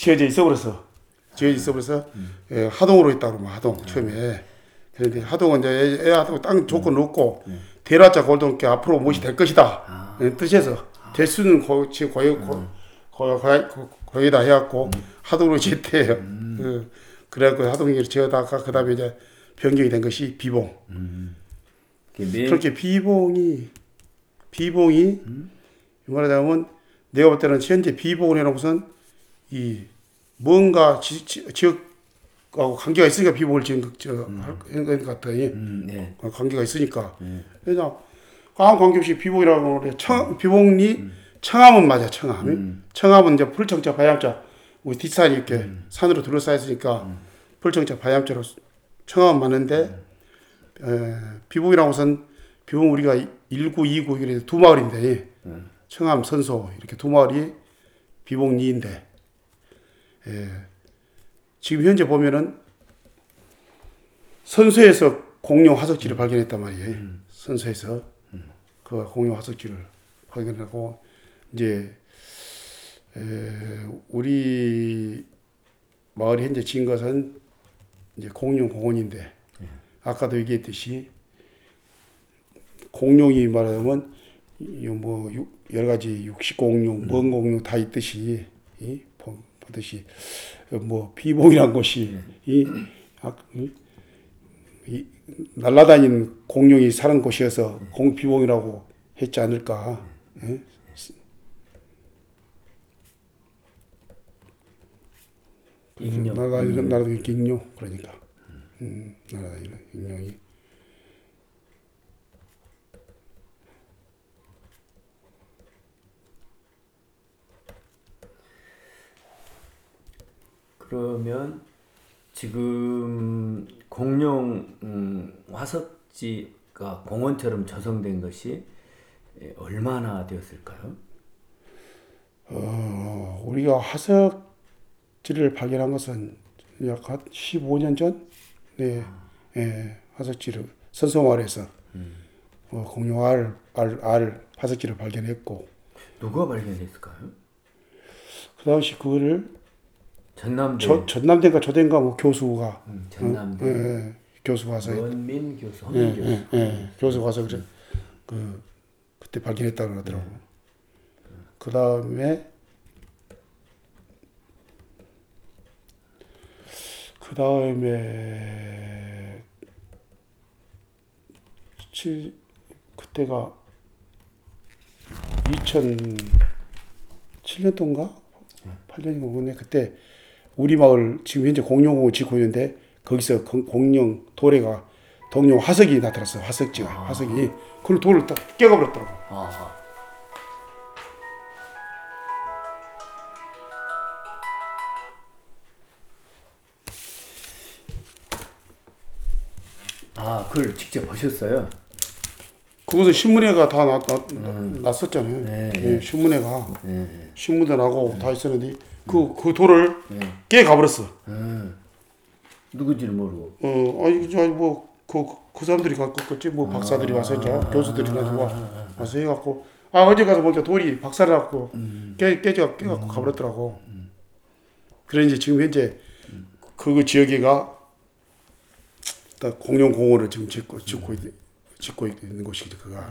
지어져 있어버렸어. 예, 하동으로 했다고 뭐 하동 처음에. 그런데 하동은 이제 애하고 땅 조건 없고 대라자 골동께 앞으로 무엇이 될 것이다. 뜻에서 될 수는 지금 거기다 해갖고 하동으로 지었대요. 그래갖고 하동에 지어다가 그 다음에 이제 변경이 된 것이 비봉. 그렇게 비봉이 말하자면 내가 볼 때는 현재 비봉을 해놓고선 이 뭔가 지역하고 관계가 있으니까 비봉을 지은 것 같아. 네. 관계가 있으니까. 그냥 아무 관계없이 비봉이라고 그래. 비봉이 청암은 맞아. 청암은 이제 풀청자 바ям자 우리 뒷산이 이렇게 산으로 둘러싸여 있으니까 풀청자 바ям자로 청암은 맞는데 비봉이라고 우선 비봉 우리가 19, 29 이래 두 마을인데 청암, 선소 이렇게 두 마을이 비봉리인데 지금 현재 보면은 선소에서 공룡 화석지를 발견했단 말이에요. 선소에서 그 공룡 화석지를 발견하고 이제 우리 마을이 현재 지은 것은 이제 공룡 공원인데 아까도 얘기했듯이 공룡이 말하면 뭐 여러 가지 육식공룡, 먼공룡 다 있듯이 보듯이 뭐 비봉이란 것이 이 날아다니는 공룡이 사는 곳이어서 비봉이라고 했지 않을까. 날아다니는 갱룡 그러니까 날아다니는 갱룡이. 그러면 지금 공룡 화석지가 공원처럼 조성된 것이 얼마나 되었을까요? 우리가 화석지를 발견한 것은 약 한 15년 전? 네, 화석지를 선소마을에서 공룡 알 화석지를 발견했고. 누가 발견했을까요? 그 당시 그거를 전남대. 조대인가 뭐 교수가 전남대 교수 가서 원민 교수, 허민 교수. 교수 가서 그때 발견했다고 그러더라고. 그 다음에 그때가 2007년도인가 8년인가 그네. 그때 우리 마을 지금 현재 공룡공원 짓고 있는데 거기서 공룡 도래가 동룡 화석이 나타났어. 화석이 그걸 돌을 딱 깨가버렸더라고. 그걸 직접 보셨어요? 그것은 신문회가 다 났었잖아요. 네. 신문회가 신문도 나고 다 있었는데 그 돌을 깨 가버렸어. 누군지는 모르고. 그 사람들이 갖고 뭐 박사들이 와서 이제 교수들이 와서 해갖고 어제 가서 보니까 돌이 박살나갖고 깨갖고 가버렸더라고. 그래 이제 지금 현재 그 지역에가 공룡공원을 지금 짓고 있는 곳이지 그가.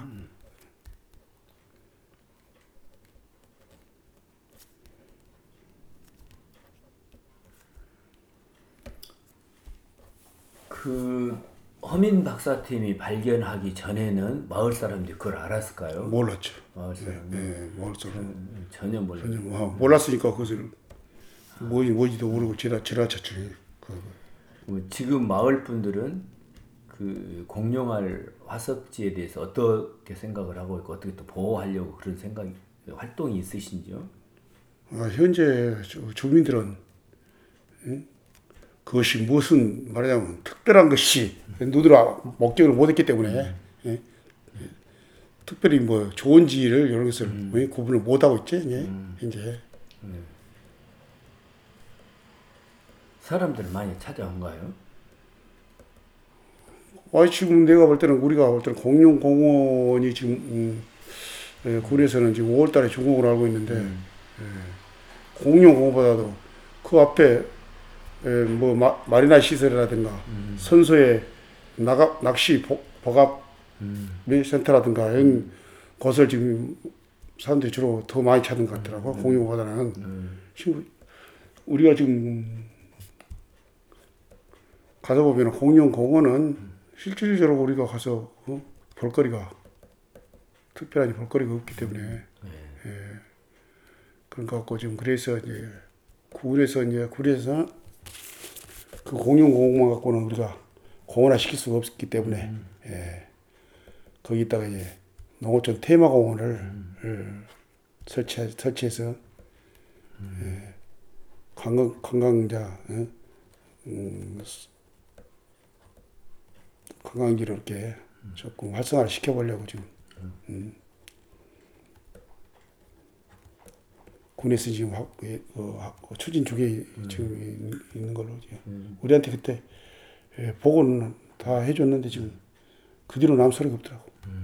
그 허민 박사팀이 발견하기 전에는 마을 사람들이 그걸 알았을까요? 몰랐죠. 마을 사람. 몰랐죠. 전혀 몰랐죠. 몰랐으니까 그것을 뭐지도 모르고 지나쳤지. 지금 마을 분들은 그 공룡알 화석지에 대해서 어떻게 생각을 하고 있고 어떻게 또 보호하려고 그런 활동이 있으신지요? 현재 주민들은 그것이 무슨 말하자면 특별한 것이 누드라 목격을 못했기 때문에 특별히 뭐 좋은지를 이런 것을 구분을 못하고 있지 현재. 사람들 많이 찾아온가요? 지금 내가 볼 때는 우리가 볼 때는 공룡공원이 지금 군에서는 지금 5월달에 준공을 알고 있는데 공룡공원보다도 그 앞에 뭐 마리나 시설이라든가 선소의 낚시 복합 센터라든가 이런 것을 지금 사람들이 주로 더 많이 찾는 것 같더라고. 공용보다는. 지금 우리가 지금 가다 보면 공용공원은 실질적으로 우리가 가서 볼거리가 특별한 볼거리가 없기 때문에 그런 것 같고 지금 그래서 이제 구에서 그 공용공원만 갖고는 우리가 공원화 시킬 수가 없기 때문에 거기다가 이제 농어촌 테마공원을 설치해서 관광자 관광지를 이렇게 조금 활성화를 시켜보려고 지금 군에서 지금 추진 중에 지금 있는 걸로 우리한테 그때 보고는 다 해줬는데 지금 그 뒤로 남 소리가 없더라고.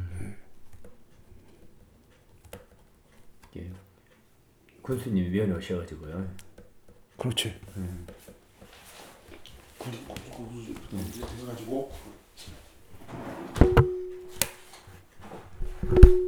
예. 군수님이 위원회 오셔가지고요. 그렇지. 해가지고